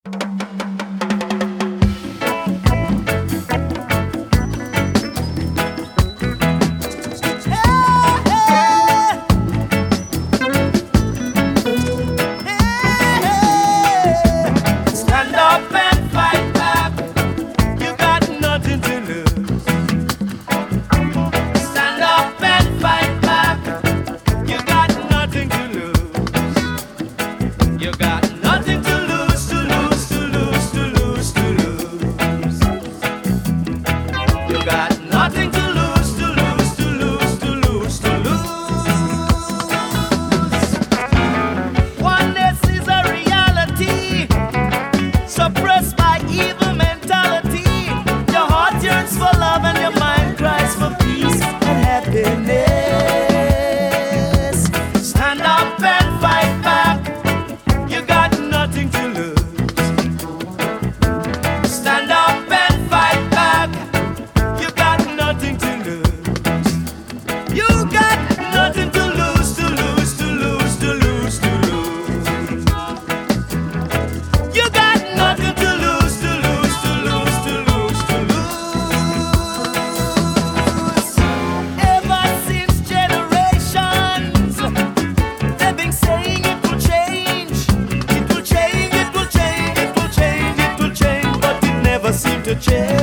Stand up and fight back. You got nothing to lose. Stand up and fight back. You got nothing to lose. You got nothing to lose, to lose, to lose, to lose, to lose. You got nothing to lose, to lose, to lose, to lose, to lose. Oneness is a reality, suppressed by evil mentality. Your heart yearns for love and your mind cries for peace and happiness. Stand up and fight back. You got nothing to lose. Stand up and fight back. You got nothing to lose. You got nothing to lose, to lose, to lose, to lose, to lose. You got nothing to lose, to lose, to lose, to lose, to lose. Ever since generations, they've been saying it will change. It will change, it will change, it will change, it will change, but it never seemed to change.